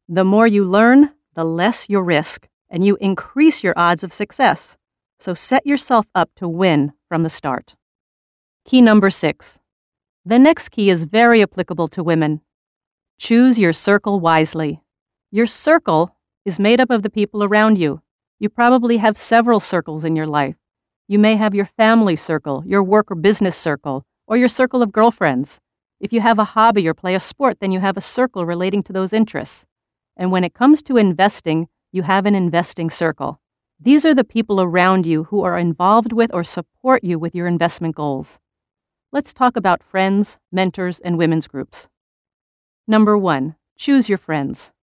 The more you learn, the less you risk, and you increase your odds of success. So set yourself up to win from the start. Key number 6. The next key is very applicable to women. Choose your circle wisely. Your circle is made up of the people around you. You probably have several circles in your life. You may have your family circle, your work or business circle, or your circle of girlfriends. If you have a hobby or play a sport, then you have a circle relating to those interests. And when it comes to investing, you have an investing circle. These are the people around you who are involved with or support you with your investment goals. Let's talk about friends, mentors, and women's groups. Number 1, choose your friends.